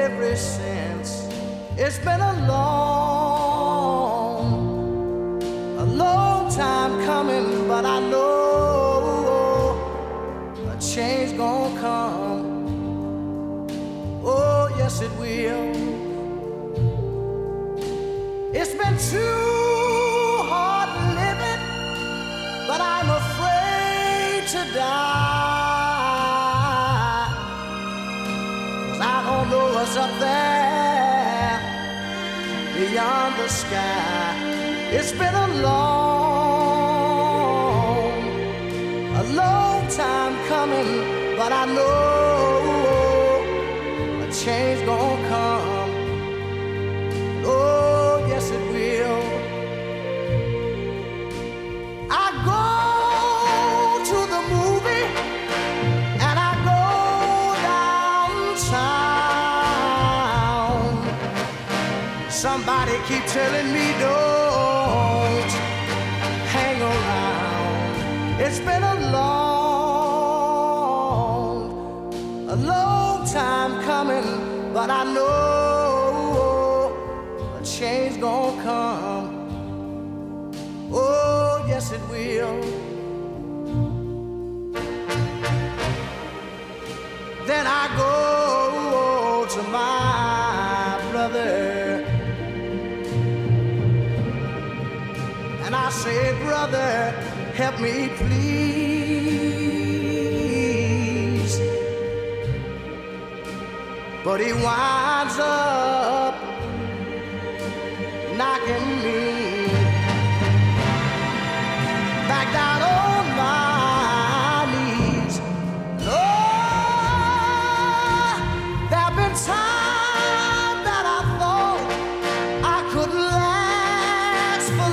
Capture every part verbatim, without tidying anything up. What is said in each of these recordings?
ever since. It's been a long, a long time coming, but I know a change gonna come. Oh, yes it will. It's been too hard living, but I'm afraid to die. 'Cause I don't know what's up there beyond the sky. It's been a long, a long time coming, but I know a change gonna come. Oh, yes it will. I go to the movie and I go downtown. Somebody keep telling me don't hang around. It's been a long, a long time coming, but I know a change gonna come. Oh, yes it will. Then I go to my brother and I say, brother, help me please. But he winds up knocking me back down on my knees. Oh, there've been times that I thought I could last for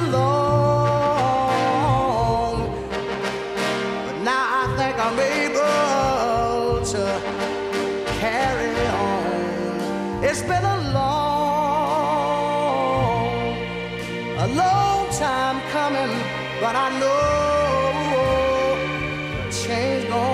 long, but now I think I'm able to carry on. It's been a long, a long time coming, but I know a change gonna